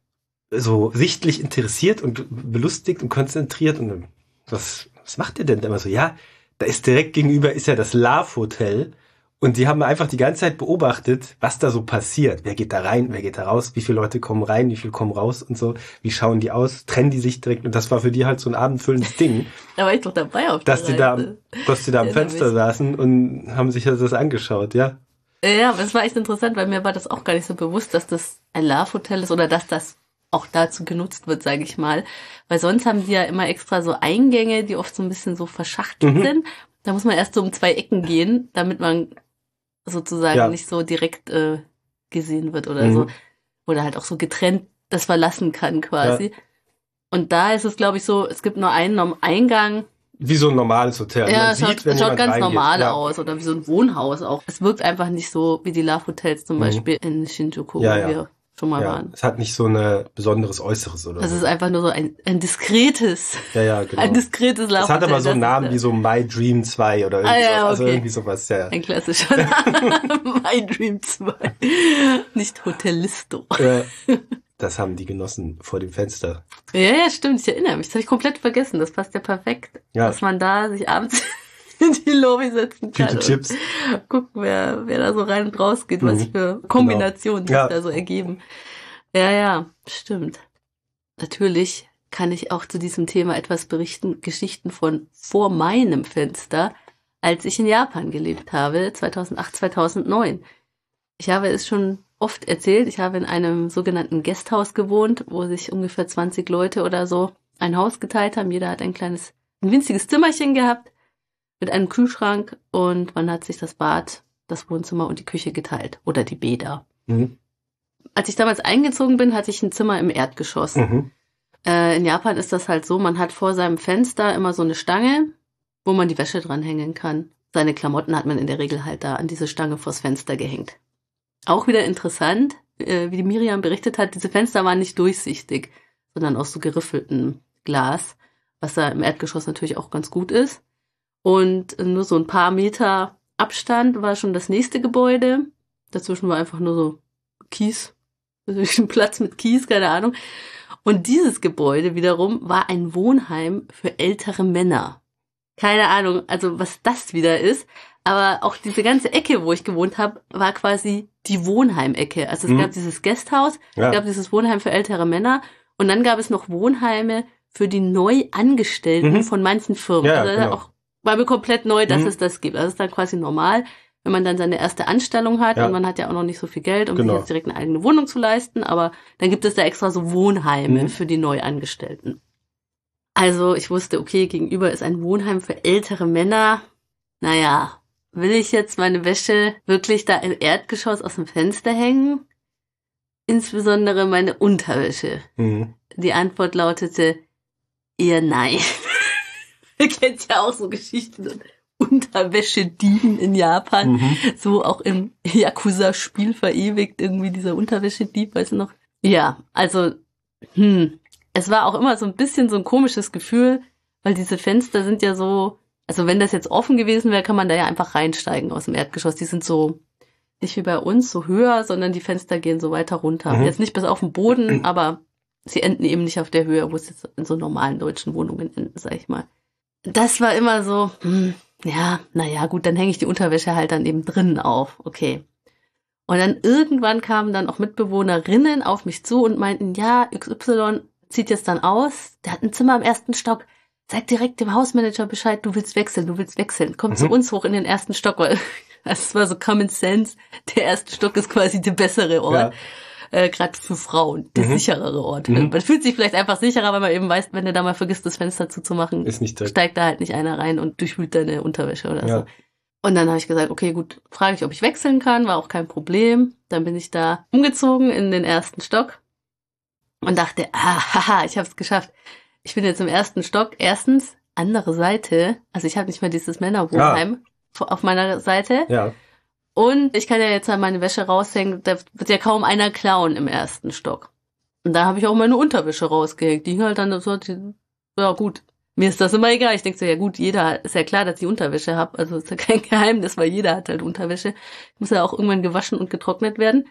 So sichtlich interessiert und belustigt und konzentriert. Und was, was macht ihr denn da immer so? Ja, da ist direkt gegenüber ist ja das Love Hotel. Und die haben einfach die ganze Zeit beobachtet, was da so passiert. Wer geht da rein, wer geht da raus, wie viele Leute kommen rein, wie viele kommen raus und so. Wie schauen die aus, trennen die sich direkt. Und das war für die halt so ein abendfüllendes Ding. Da war ich doch dabei auf der dass die da, dass die da am Fenster saßen und haben sich das angeschaut, ja. Ja, aber es war echt interessant, weil mir war das auch gar nicht so bewusst, dass das ein Love Hotel ist oder dass das auch dazu genutzt wird, sage ich mal. Weil sonst haben die ja immer extra so Eingänge, die oft so ein bisschen so verschachtelt mhm. sind. Da muss man erst so um zwei Ecken gehen, damit man sozusagen ja. nicht so direkt äh, gesehen wird oder mhm. so. Oder halt auch so getrennt das verlassen kann quasi. Ja. Und da ist es, glaube ich, so, es gibt nur einen Eingang. Wie so ein normales Hotel. Ja, man es schaut, sieht, wenn schaut ganz reingeht. normal ja. aus oder wie so ein Wohnhaus auch. Es wirkt einfach nicht so wie die Love Hotels zum mhm. Beispiel in Shinjuku, ja, wo ja. wir schon mal ja. waren. Es hat nicht so ein besonderes Äußeres oder Das so. ist einfach nur so ein, ein diskretes, ja, ja, genau. ein diskretes Love Hotel. Es hat aber so einen Namen wie so My Dream zwei oder irgendwie, ah, ja, sowas. Okay. Also irgendwie sowas. Ja, ja. Ein klassischer Name. My Dream zwei. Nicht Hotelisto. Ja. Das haben die genossen vor dem Fenster. Ja, ja, stimmt. Ich erinnere mich. Das habe ich komplett vergessen. Das passt ja perfekt. Ja. Dass man da sich abends in die Lobby setzen kann. Tüte Chips. Gucken, wer, wer da so rein und raus geht, mhm. was für Kombinationen genau. sich ja. da so ergeben. Ja, ja, stimmt. Natürlich kann ich auch zu diesem Thema etwas berichten. Geschichten von vor meinem Fenster, als ich in Japan gelebt habe, zweitausendacht, zweitausendneun. Ich habe es schon oft erzählt, ich habe in einem sogenannten Guesthouse gewohnt, wo sich ungefähr zwanzig Leute oder so ein Haus geteilt haben. Jeder hat ein kleines, ein winziges Zimmerchen gehabt mit einem Kühlschrank und man hat sich das Bad, das Wohnzimmer und die Küche geteilt oder die Bäder. Mhm. Als ich damals eingezogen bin, hatte ich ein Zimmer im Erdgeschoss. Mhm. Äh, in Japan ist das halt so, man hat vor seinem Fenster immer so eine Stange, wo man die Wäsche dranhängen kann. Seine Klamotten hat man in der Regel halt da an diese Stange vors Fenster gehängt. Auch wieder interessant, äh, wie die Miriam berichtet hat, diese Fenster waren nicht durchsichtig, sondern aus so geriffeltem Glas, was da im Erdgeschoss natürlich auch ganz gut ist. Und nur so ein paar Meter Abstand war schon das nächste Gebäude. Dazwischen war einfach nur so Kies, ein Platz mit Kies, keine Ahnung. Und dieses Gebäude wiederum war ein Wohnheim für ältere Männer. Keine Ahnung, also was das wieder ist. Aber auch diese ganze Ecke, wo ich gewohnt habe, war quasi die Wohnheimecke. Also es mhm. gab dieses Gasthaus, ja. es gab dieses Wohnheim für ältere Männer und dann gab es noch Wohnheime für die Neuangestellten mhm. von manchen Firmen. Ja, also genau. auch war mir komplett neu, dass mhm. es das gibt. Also es ist dann quasi normal, wenn man dann seine erste Anstellung hat ja. und man hat ja auch noch nicht so viel Geld, um genau. sich jetzt direkt eine eigene Wohnung zu leisten, aber dann gibt es da extra so Wohnheime mhm. für die Neuangestellten. Also ich wusste, okay, gegenüber ist ein Wohnheim für ältere Männer. Naja, will ich jetzt meine Wäsche wirklich da im Erdgeschoss aus dem Fenster hängen? Insbesondere meine Unterwäsche. Mhm. Die Antwort lautete eher nein. Ihr kennt ja auch so Geschichten. Unterwäschedieben in Japan. Mhm. So auch im Yakuza-Spiel verewigt irgendwie dieser Unterwäschedieb, weißt du noch? Ja, also, hm. Es war auch immer so ein bisschen so ein komisches Gefühl, weil diese Fenster sind ja so, also wenn das jetzt offen gewesen wäre, kann man da ja einfach reinsteigen aus dem Erdgeschoss. Die sind so, nicht wie bei uns, so höher, sondern die Fenster gehen so weiter runter. Mhm. Jetzt nicht bis auf den Boden, aber sie enden eben nicht auf der Höhe, wo es jetzt in so normalen deutschen Wohnungen enden, sag ich mal. Das war immer so, hm, ja, naja, gut, dann hänge ich die Unterwäsche halt dann eben drinnen auf, okay. Und dann irgendwann kamen dann auch Mitbewohnerinnen auf mich zu und meinten, ja, X Y zieht jetzt dann aus, der hat ein Zimmer im ersten Stock, sag direkt dem Hausmanager Bescheid, du willst wechseln, du willst wechseln, komm mhm. zu uns hoch in den ersten Stock, weil das war so Common Sense, der erste Stock ist quasi der bessere Ort. Ja. Äh, gerade für Frauen, der mhm. sicherere Ort. Mhm. Man fühlt sich vielleicht einfach sicherer, weil man eben weiß, wenn du da mal vergisst, das Fenster zuzumachen, ist nicht steigt da halt nicht einer rein und durchwühlt deine Unterwäsche oder ja. so. Und dann habe ich gesagt, okay, gut, frage ich, ob ich wechseln kann, war auch kein Problem. Dann bin ich da umgezogen in den ersten Stock und dachte, ah, haha, ich habe es geschafft. Ich bin jetzt im ersten Stock. Erstens, andere Seite, also ich habe nicht mehr dieses Männerwohnheim ja. auf meiner Seite. Ja. Und ich kann ja jetzt mal meine Wäsche raushängen, da wird ja kaum einer klauen im ersten Stock. Und da habe ich auch meine Unterwäsche rausgehängt. Die hing halt dann so, ja gut, mir ist das immer egal. Ich denke so, ja gut, jeder, ist ja klar, dass ich Unterwäsche habe. Also ist ja kein Geheimnis, weil jeder hat halt Unterwäsche. Muss ja auch irgendwann gewaschen und getrocknet werden.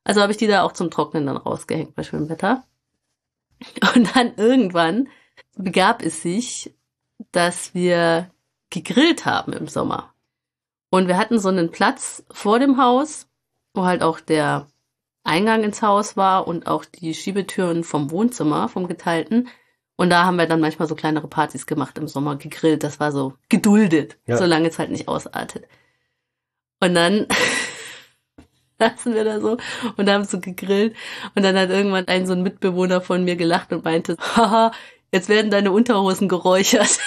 Also habe ich die da auch zum Trocknen dann rausgehängt bei schönem Wetter. Und dann irgendwann begab es sich, dass wir gegrillt haben im Sommer. Und wir hatten so einen Platz vor dem Haus, wo halt auch der Eingang ins Haus war und auch die Schiebetüren vom Wohnzimmer, vom geteilten. Und da haben wir dann manchmal so kleinere Partys gemacht im Sommer, gegrillt. Das war so geduldet, ja. Solange es halt nicht ausartet. Und dann saßen wir da so und haben so gegrillt. Und dann hat irgendwann ein so ein Mitbewohner von mir gelacht und meinte, haha, jetzt werden deine Unterhosen geräuchert.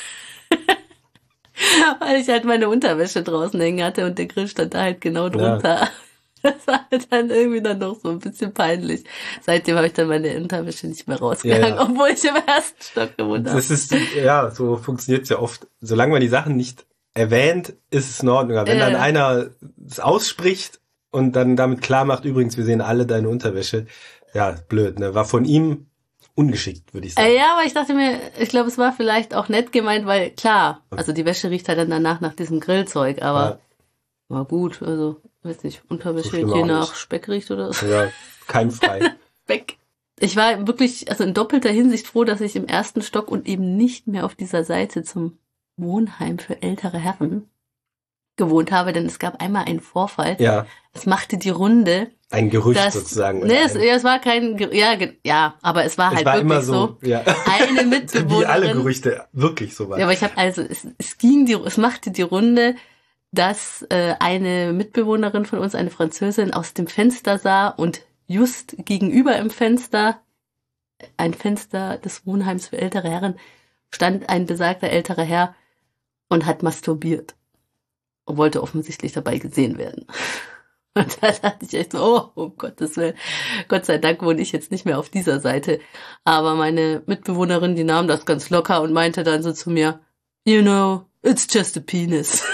Weil ich halt meine Unterwäsche draußen hängen hatte und der Grill stand da halt genau drunter. Ja. Das war halt dann irgendwie dann noch so ein bisschen peinlich. Seitdem habe ich dann meine Unterwäsche nicht mehr rausgehangen, ja, ja. Obwohl ich im ersten Stock gewohnt habe. Das ist, ja, so funktioniert es ja oft. Solange man die Sachen nicht erwähnt, ist es in Ordnung. Aber wenn äh. dann einer es ausspricht und dann damit klar macht, übrigens, wir sehen alle deine Unterwäsche, ja, blöd, ne? War von ihm ungeschickt, würde ich sagen. Äh, ja, aber ich dachte mir, ich glaube, es war vielleicht auch nett gemeint, weil klar, also die Wäsche riecht halt dann danach nach diesem Grillzeug, aber ja. War gut, also, weiß nicht, Unterwäsche so je nach nicht. Speck riecht oder so. Ja, keimfrei. Speck. Ich war wirklich, also in doppelter Hinsicht froh, dass ich im ersten Stock und eben nicht mehr auf dieser Seite zum Wohnheim für ältere Herren gewohnt habe, denn es gab einmal einen Vorfall. Ja. Es machte die Runde. Ein Gerücht dass, sozusagen. Nee, es, ja, es war kein, ja, ja, aber es war es halt war wirklich immer so. so. Ja. Eine Mitbewohnerin. Wie alle Gerüchte wirklich so waren. Ja, aber ich habe also, es, es ging die, es machte die Runde, dass äh, eine Mitbewohnerin von uns, eine Französin, aus dem Fenster sah und just gegenüber im Fenster, ein Fenster des Wohnheims für ältere Herren, stand ein besagter älterer Herr und hat masturbiert und wollte offensichtlich dabei gesehen werden. Und da dachte ich echt so, oh, um Gottes Willen, Gott sei Dank wohne ich jetzt nicht mehr auf dieser Seite. Aber meine Mitbewohnerin, die nahm das ganz locker und meinte dann so zu mir, you know, it's just a penis.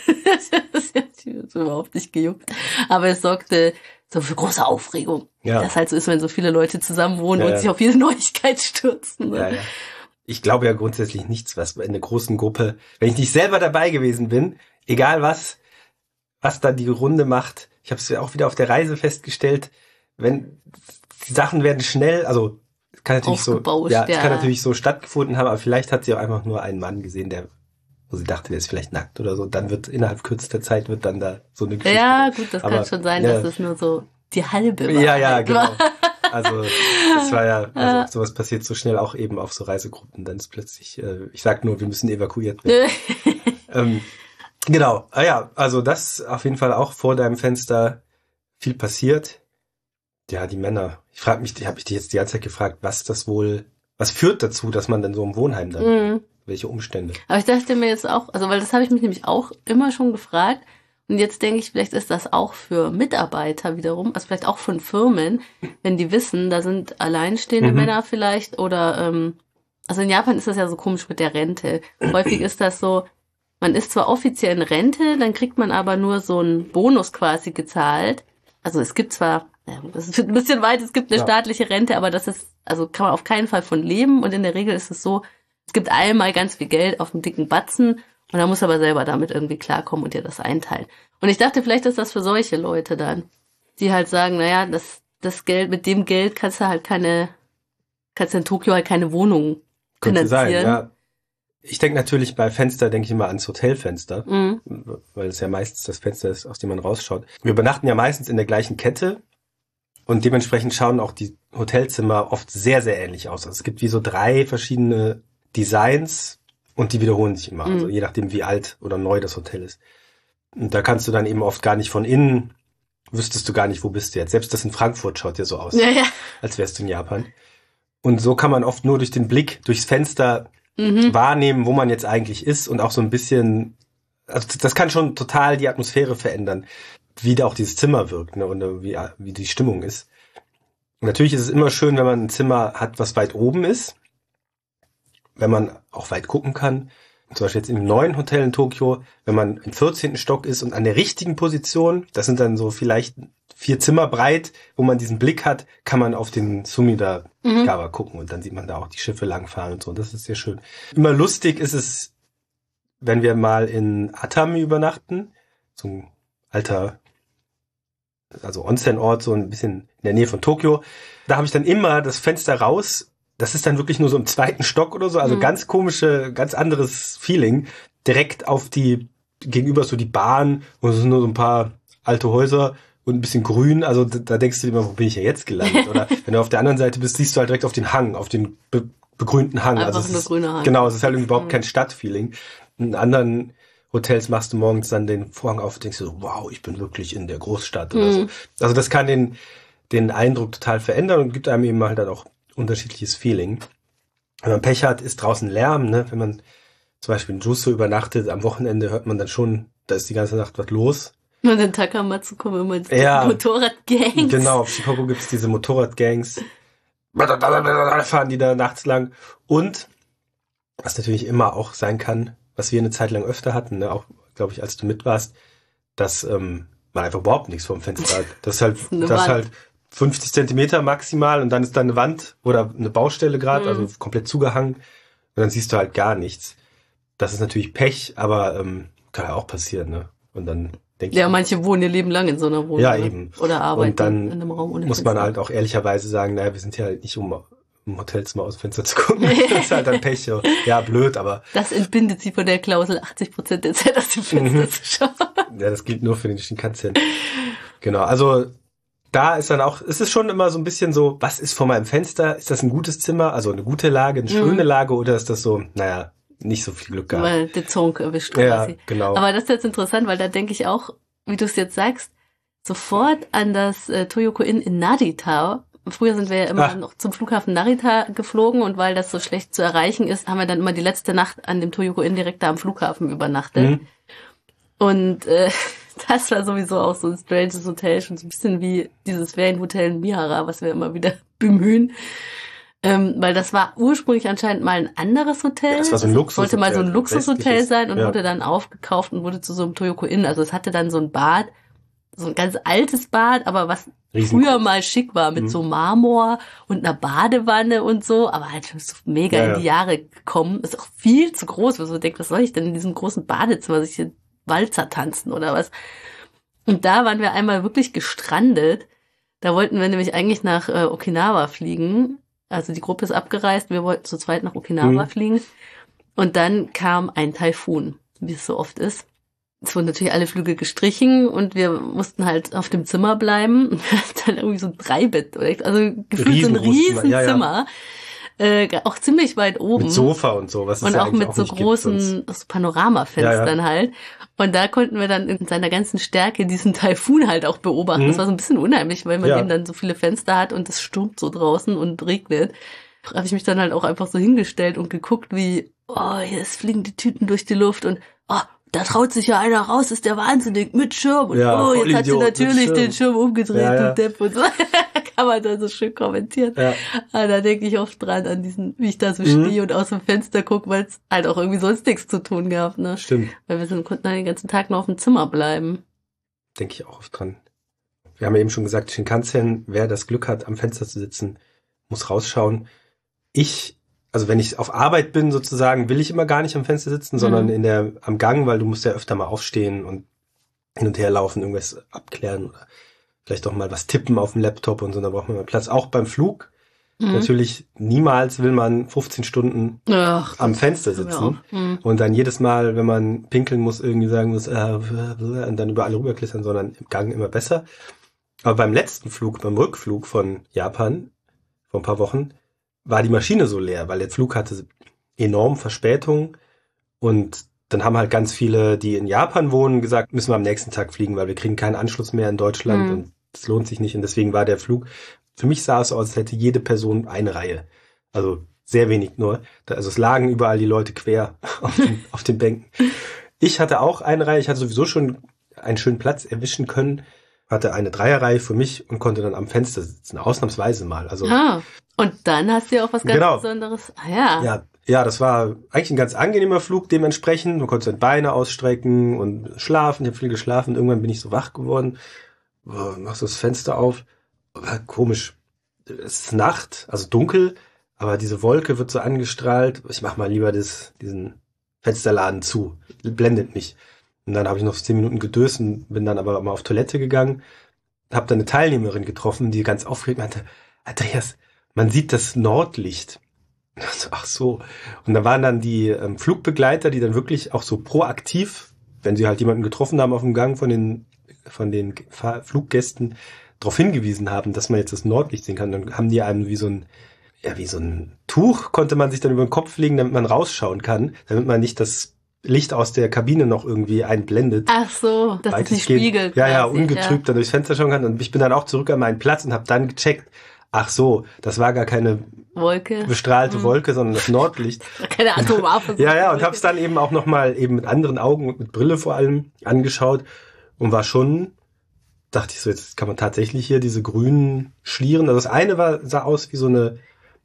Das hat überhaupt nicht gejuckt. Aber es sorgte so für große Aufregung. Ja. Das halt so ist, wenn so viele Leute zusammen wohnen ja, und ja. sich auf jede Neuigkeit stürzen. Ne? Ja, ja. Ich glaube ja grundsätzlich nichts, was in einer großen Gruppe, wenn ich nicht selber dabei gewesen bin, egal was, was da die Runde macht. Ich habe es ja auch wieder auf der Reise festgestellt, wenn die Sachen werden schnell, also es kann natürlich so, ja, es kann natürlich so stattgefunden haben, aber vielleicht hat sie auch einfach nur einen Mann gesehen, der wo sie dachte, der ist vielleicht nackt oder so. Dann wird innerhalb kürzester Zeit wird dann da so eine Geschichte. Ja, gut, das aber, kann schon sein, ja. dass es nur so die halbe war. Ja, ja, genau. Also das war ja, also sowas passiert so schnell auch eben auf so Reisegruppen. Dann ist plötzlich, äh, ich sag nur, wir müssen evakuiert werden. ähm, genau, ah ja, also das auf jeden Fall auch vor deinem Fenster viel passiert. Ja, die Männer. Ich frage mich, ich habe mich jetzt die ganze Zeit gefragt, was das wohl, was führt dazu, dass man dann so im Wohnheim dann mhm. welche Umstände? Aber ich dachte mir jetzt auch, also weil das habe ich mich nämlich auch immer schon gefragt und jetzt denke ich, vielleicht ist das auch für Mitarbeiter wiederum, also vielleicht auch von Firmen, wenn die wissen, da sind alleinstehende mhm. Männer vielleicht oder, ähm, also in Japan ist das ja so komisch mit der Rente. Häufig ist das so, man ist zwar offiziell in Rente, dann kriegt man aber nur so einen Bonus quasi gezahlt. Also es gibt zwar, ja, das ist ein bisschen weit, es gibt eine ja. staatliche Rente, aber das ist, also kann man auf keinen Fall von leben und in der Regel ist es so, es gibt einmal ganz viel Geld auf dem dicken Batzen und da muss aber selber damit irgendwie klarkommen und dir das einteilen. Und ich dachte, vielleicht ist das für solche Leute dann, die halt sagen, naja, das, das Geld, mit dem Geld kannst du halt keine, kannst du in Tokio halt keine Wohnung Könnte finanzieren. Sein, ja. Ich denke natürlich bei Fenster, denke ich immer ans Hotelfenster, mhm. weil es ja meistens das Fenster ist, aus dem man rausschaut. Wir übernachten ja meistens in der gleichen Kette und dementsprechend schauen auch die Hotelzimmer oft sehr, sehr ähnlich aus. Also es gibt wie so drei verschiedene Designs und die wiederholen sich immer, mhm. also je nachdem wie alt oder neu das Hotel ist. Und da kannst du dann eben oft gar nicht von innen, wüsstest du gar nicht, wo bist du jetzt. Selbst das in Frankfurt schaut ja so aus, ja, ja. als wärst du in Japan. Und so kann man oft nur durch den Blick, durchs Fenster mhm. wahrnehmen, wo man jetzt eigentlich ist und auch so ein bisschen, also das kann schon total die Atmosphäre verändern, wie da auch dieses Zimmer wirkt, ne, und wie, wie die Stimmung ist. Und natürlich ist es immer schön, wenn man ein Zimmer hat, was weit oben ist, wenn man auch weit gucken kann. Zum Beispiel jetzt im neuen Hotel in Tokio, wenn man im vierzehnten Stock ist und an der richtigen Position, das sind dann so vielleicht vier Zimmer breit, wo man diesen Blick hat, kann man auf den Sumida-Tower mhm. gucken und dann sieht man da auch die Schiffe langfahren und so. Das ist sehr schön. Immer lustig ist es, wenn wir mal in Atami übernachten, so ein alter also Onsen-Ort, so ein bisschen in der Nähe von Tokio. Da habe ich dann immer das Fenster raus. Das ist dann wirklich nur so im zweiten Stock oder so, also mhm. ganz komische, ganz anderes Feeling. Direkt auf die, gegenüber so die Bahn und es sind nur so ein paar alte Häuser und ein bisschen grün. Also da, da denkst du dir immer, wo bin ich ja jetzt gelandet? Oder wenn du auf der anderen Seite bist, siehst du halt direkt auf den Hang, auf den be- begrünten Hang. Einfach also es eine ist, grüne Hang. Genau, es ist halt überhaupt mhm. kein Stadtfeeling. In anderen Hotels machst du morgens dann den Vorhang auf und denkst so, wow, ich bin wirklich in der Großstadt oder mhm. so. Also das kann den, den Eindruck total verändern und gibt einem eben halt dann auch unterschiedliches Feeling. Wenn man Pech hat, ist draußen Lärm, ne? Wenn man zum Beispiel in Jusso übernachtet, am Wochenende hört man dann schon, da ist die ganze Nacht was los. Und in Takamatsu kommen immer die ja, Motorradgangs. Genau, auf Shikoku gibt's diese Motorradgangs. Fahren die da nachts lang. Und, was natürlich immer auch sein kann, was wir eine Zeit lang öfter hatten, ne? Auch, glaube ich, als du mit warst, dass ähm, man einfach überhaupt nichts vorm Fenster hat. Das ist halt, das ist, das ist halt fünfzig Zentimeter maximal und dann ist da eine Wand oder eine Baustelle gerade, mhm. also komplett zugehangen und dann siehst du halt gar nichts. Das ist natürlich Pech, aber ähm, kann ja auch passieren, ne? Und dann denke ich... Ja, manche wohnen ihr Leben lang in so einer Wohnung. Ja, eben. Oder arbeiten und dann in einem Raum ohne muss Fenster. man halt auch ehrlicherweise sagen, naja, wir sind ja halt nicht, um im Hotelzimmer aus dem Fenster zu gucken. Das ist halt dann Pech. So. Ja, blöd, aber... Das entbindet sie von der Klausel, achtzig Prozent der Zeit aus dem Fenster mhm. zu schauen. Ja, das gilt nur für den Shinkansen. Genau, also... Da ist dann auch, es ist schon immer so ein bisschen so, was ist vor meinem Fenster? Ist das ein gutes Zimmer, also eine gute Lage, eine schöne mhm. Lage oder ist das so, naja, nicht so viel Glück gehabt? Weil der Zonk erwischt ja, quasi. Genau. Aber das ist jetzt interessant, weil da denke ich auch, wie du es jetzt sagst, sofort an das äh, Toyoko Inn in Narita. Früher sind wir ja immer Ach. noch zum Flughafen Narita geflogen und weil das so schlecht zu erreichen ist, haben wir dann immer die letzte Nacht an dem Toyoko Inn direkt da am Flughafen übernachtet. Mhm. Und äh, das war sowieso auch so ein stranges Hotel, schon so ein bisschen wie dieses Ferienhotel in Mihara, was wir immer wieder bemühen. Ähm, weil das war ursprünglich anscheinend mal ein anderes Hotel. Ja, das war so ein Luxushotel. Sollte mal so ein Luxushotel sein und ja. wurde dann aufgekauft und wurde zu so einem Toyoko Inn. Also es hatte dann so ein Bad, so ein ganz altes Bad, aber was Riesengroß. Früher mal schick war, mit mhm. so Marmor und einer Badewanne und so, aber halt so mega ja, in die Jahre gekommen. Ist auch viel zu groß, was man denkt, was soll ich denn in diesem großen Badezimmer, sich hier Walzer tanzen oder was. Und da waren wir einmal wirklich gestrandet. Da wollten wir nämlich eigentlich nach äh, Okinawa fliegen. Also die Gruppe ist abgereist, wir wollten zu zweit nach Okinawa mhm. fliegen. Und dann kam ein Taifun, wie es so oft ist. Es wurden natürlich alle Flüge gestrichen und wir mussten halt auf dem Zimmer bleiben. Und dann irgendwie so ein Dreibett, also gefühlt so ein Riesenzimmer. Ja, ja. Äh, auch ziemlich weit oben. Mit Sofa und so, was es und ja auch mit auch so großen Panoramafenstern ja, ja. halt. Und da konnten wir dann in seiner ganzen Stärke diesen Taifun halt auch beobachten. Mhm. Das war so ein bisschen unheimlich, weil man ja. eben dann so viele Fenster hat und es stürmt so draußen und regnet. Da habe ich mich dann halt auch einfach so hingestellt und geguckt, wie, oh, jetzt fliegen die Tüten durch die Luft und oh, da traut sich ja einer raus, ist der wahnsinnig mit Schirm. Und ja, oh, jetzt hat sie natürlich Schirm. den Schirm umgedreht, ja, ja. du Depp und so. Kann man da so schön kommentieren. Ja. Aber da denke ich oft dran, an diesen, wie ich da so mhm. stehe und aus dem Fenster gucke, weil es halt auch irgendwie sonst nichts zu tun gab, ne? Stimmt. Weil wir sind, konnten dann den ganzen Tag nur auf dem Zimmer bleiben. Denke ich auch oft dran. Wir haben ja eben schon gesagt, Shinkansen, wer das Glück hat, am Fenster zu sitzen, muss rausschauen. Ich, also wenn ich auf Arbeit bin sozusagen, will ich immer gar nicht am Fenster sitzen, mhm. sondern in der, am Gang, weil du musst ja öfter mal aufstehen und hin und her laufen, irgendwas abklären oder vielleicht auch mal was tippen auf dem Laptop und so, da braucht man mal Platz. Auch beim Flug. Mhm. Natürlich, niemals will man fünfzehn Stunden Ach, am Fenster sitzen mhm. und dann jedes Mal, wenn man pinkeln muss, irgendwie sagen muss, äh, und dann über alle rüberklittern, sondern im Gang immer besser. Aber beim letzten Flug, beim Rückflug von Japan, vor ein paar Wochen, war die Maschine so leer, weil der Flug hatte enorm Verspätung und dann haben halt ganz viele, die in Japan wohnen, gesagt, müssen wir am nächsten Tag fliegen, weil wir kriegen keinen Anschluss mehr in Deutschland mhm. und es lohnt sich nicht. Und deswegen war der Flug, für mich sah es aus, als hätte jede Person eine Reihe. Also sehr wenig nur. Also es lagen überall die Leute quer auf den, auf den Bänken. Ich hatte auch eine Reihe, ich hatte sowieso schon einen schönen Platz erwischen können, hatte eine Dreierreihe für mich und konnte dann am Fenster sitzen, ausnahmsweise mal. Also ah, und dann hast du ja auch was ganz genau. Besonderes. Ah, ja. ja. Ja, das war eigentlich ein ganz angenehmer Flug dementsprechend. Man konnte seine Beine ausstrecken und schlafen. Ich habe viel geschlafen. Irgendwann bin ich so wach geworden. Oh, machst du das Fenster auf. War komisch. Es ist Nacht, also dunkel, aber diese Wolke wird so angestrahlt. Ich mach mal lieber das, diesen Fensterladen zu. Blendet mich. Und dann habe ich noch zehn Minuten gedöst und bin dann aber mal auf Toilette gegangen. habe da eine Teilnehmerin getroffen, die ganz aufgeregt meinte, Andreas, man sieht das Nordlicht. Ach so. Und da waren dann die ähm, Flugbegleiter, die dann wirklich auch so proaktiv, wenn sie halt jemanden getroffen haben auf dem Gang von den von den Fahr- Fluggästen, darauf hingewiesen haben, dass man jetzt das Nordlicht sehen kann. Dann haben die einem wie so ein ja wie so ein Tuch konnte man sich dann über den Kopf legen, damit man rausschauen kann, damit man nicht das Licht aus der Kabine noch irgendwie einblendet. Ach so, dass es nicht spiegelt. Ja, ja, quasi, ungetrübt ja. dann durchs Fenster schauen kann. Und ich bin dann auch zurück an meinen Platz und habe dann gecheckt, ach so, das war gar keine Wolke. bestrahlte Mhm. Wolke, sondern das Nordlicht. Keine Atomwaffe. Ja, ja, und habe es dann eben auch nochmal eben mit anderen Augen und mit Brille vor allem angeschaut und war schon, dachte ich so, jetzt kann man tatsächlich hier diese grünen Schlieren, also das eine war sah aus wie so eine,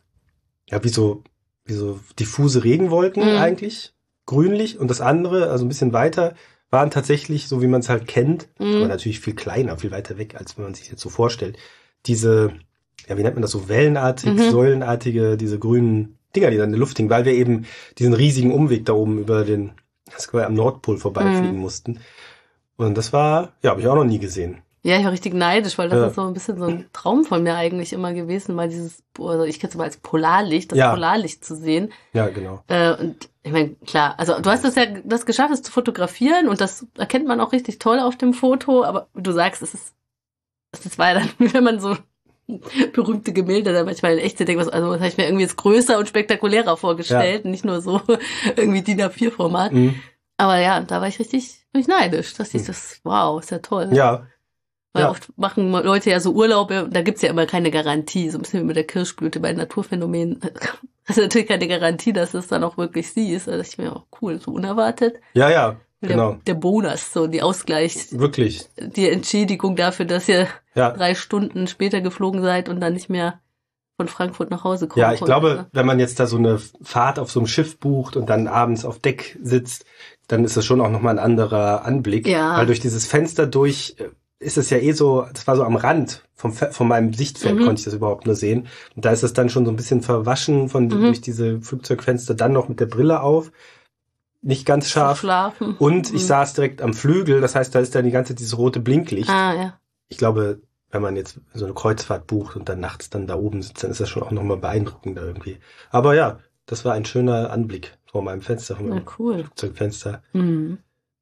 ja, wie so, wie so diffuse Regenwolken Mhm. eigentlich, grünlich, und das andere, also ein bisschen weiter, waren tatsächlich, so wie man es halt kennt, Mhm. aber natürlich viel kleiner, viel weiter weg, als wenn man sich jetzt so vorstellt, diese, ja, wie nennt man das, so wellenartig, Mhm. säulenartige, diese grünen Dinger, die dann in der Luft hingen, weil wir eben diesen riesigen Umweg da oben über den, das war am Nordpol vorbeifliegen Mhm. mussten. Und das war, ja, habe ich auch noch nie gesehen. Ja, ich war richtig neidisch, weil das Ja. ist so ein bisschen so ein Traum von mir eigentlich immer gewesen, mal dieses, also ich kenne es mal als Polarlicht, das Ja. Polarlicht zu sehen. Ja, genau. Äh, und ich meine, klar, also du hast das ja das geschafft, es zu fotografieren und das erkennt man auch richtig toll auf dem Foto, aber du sagst, es ist, das war ja dann, wenn man so berühmte Gemälde dann manchmal in echt denkt, was, also das habe ich mir irgendwie jetzt größer und spektakulärer vorgestellt, nicht nur so irgendwie D I N A vier Format. Mhm. Aber ja, da war ich richtig, richtig neidisch, dass ich Mhm. das, wow, ist ja toll. Ja, Weil ja. oft machen Leute ja so Urlaube, und da gibt's ja immer keine Garantie, so ein bisschen wie mit der Kirschblüte bei Naturphänomenen. Das ist natürlich keine Garantie, dass es dann auch wirklich sie ist. Da dachte ich mir, oh, cool, so unerwartet. ja, ja, Der, genau. der Bonus, so die Ausgleich, Wirklich. die Entschädigung dafür, dass ihr Ja. drei Stunden später geflogen seid und dann nicht mehr von Frankfurt nach Hause kommt. Ja, ich glaube, ne? wenn man jetzt da so eine Fahrt auf so einem Schiff bucht und dann abends auf Deck sitzt, dann ist das schon auch nochmal ein anderer Anblick. Ja. Weil durch dieses Fenster durch äh, ist es ja eh so, das war so am Rand vom, Fe- von meinem Sichtfeld, Mhm. konnte ich das überhaupt nur sehen. Und da ist es dann schon so ein bisschen verwaschen von Mhm. durch diese Flugzeugfenster, dann noch mit der Brille auf. Nicht ganz scharf. Schlafen. Und ich Mhm. saß direkt am Flügel, das heißt, da ist dann die ganze dieses rote Blinklicht. Ah, ja. Ich glaube, wenn man jetzt so eine Kreuzfahrt bucht und dann nachts dann da oben sitzt, dann ist das schon auch nochmal beeindruckender irgendwie. Aber ja, das war ein schöner Anblick vor meinem Fenster, vor Na, meinem cool. Flugzeugfenster. Mhm.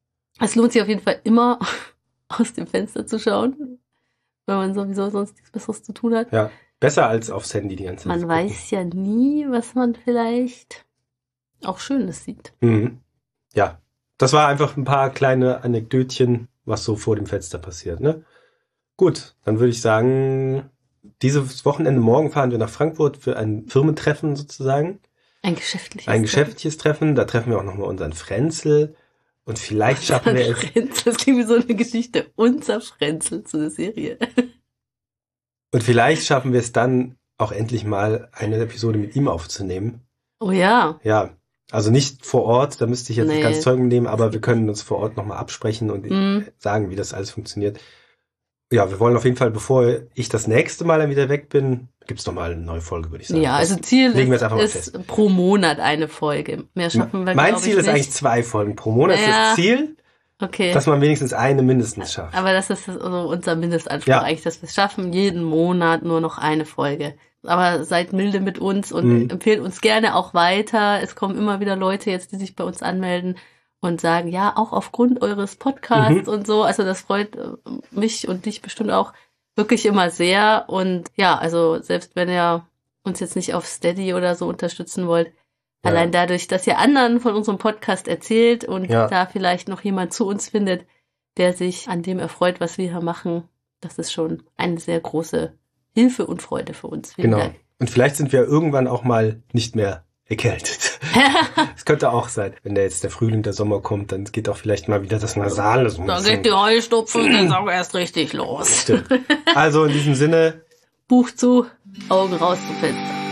Es lohnt sich auf jeden Fall immer, aus dem Fenster zu schauen, wenn man sowieso sonst nichts Besseres zu tun hat. Ja, besser als aufs Handy die ganze Zeit. Man zu gucken. weiß ja nie, was man vielleicht auch Schönes sieht. Mhm. Ja, das war einfach ein paar kleine Anekdötchen, was so vor dem Fenster passiert, ne? Gut, dann würde ich sagen, dieses Wochenende morgen fahren wir nach Frankfurt für ein Firmentreffen sozusagen. Ein geschäftliches. Ein geschäftliches Treffen, da treffen wir auch nochmal unseren Frenzel und vielleicht schaffen wir es. Frenzel, das klingt wie so eine Geschichte. Unser Frenzel zu der Serie. Und vielleicht schaffen wir es dann auch endlich mal eine Episode mit ihm aufzunehmen. Oh ja. Ja, also nicht vor Ort, da müsste ich jetzt Nee. nicht ganz Zeugen nehmen, aber wir können uns vor Ort nochmal absprechen und Mhm. sagen, wie das alles funktioniert. Ja, wir wollen auf jeden Fall, bevor ich das nächste Mal dann wieder weg bin, gibt's nochmal eine neue Folge, würde ich sagen. Ja, Das also Ziel legen wir ist, jetzt einfach mal ist fest. pro Monat eine Folge. Mehr schaffen wir, Mein glaub Ziel ich, ist nicht. eigentlich zwei Folgen pro Monat. Das Ja. ist das Ziel, Okay. dass man wenigstens eine mindestens schafft. Aber das ist also unser Mindestanspruch Ja. eigentlich, dass wir es schaffen, jeden Monat nur noch eine Folge. Aber seid milde mit uns und Mhm. empfehlt uns gerne auch weiter. Es kommen immer wieder Leute jetzt, die sich bei uns anmelden und sagen, ja, auch aufgrund eures Podcasts Mhm. und so. Also das freut äh, mich und dich bestimmt auch wirklich immer sehr. Und ja, also selbst wenn ihr uns jetzt nicht auf Steady oder so unterstützen wollt, Ja. allein dadurch, dass ihr anderen von unserem Podcast erzählt und Ja. da vielleicht noch jemand zu uns findet, der sich an dem erfreut, was wir hier machen, das ist schon eine sehr große Hilfe und Freude für uns. Vielen Genau. Dank. Und vielleicht sind wir irgendwann auch mal nicht mehr erkältet. Das könnte auch sein. Wenn da jetzt der Frühling, der Sommer kommt, dann geht auch vielleicht mal wieder das Nasale so ein Da bisschen. geht die Heustupfen jetzt auch erst richtig los. Stimmt. Also in diesem Sinne, Buch zu, Augen raus zum Fenster.